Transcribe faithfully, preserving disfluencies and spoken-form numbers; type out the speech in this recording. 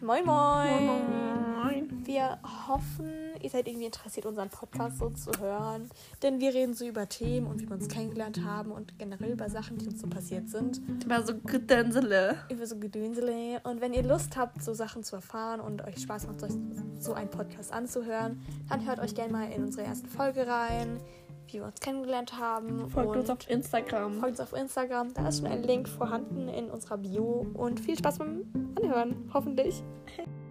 Moin moin. Moin moin. Wir hoffen, ihr seid irgendwie interessiert, unseren Podcast so zu hören. Denn wir reden so über Themen und wie wir uns kennengelernt haben und generell über Sachen, die uns so passiert sind. Über so Gedönsele. Über so Gedönsele. Und wenn ihr Lust habt, so Sachen zu erfahren und euch Spaß macht, euch so einen Podcast anzuhören, dann hört euch gerne mal in unsere erste Folge rein, wie wir uns kennengelernt haben. Folgt und uns auf Instagram. Folgt uns auf Instagram. Da ist schon ein Link vorhanden in unserer Bio. Und viel Spaß beim Anhören, hoffentlich.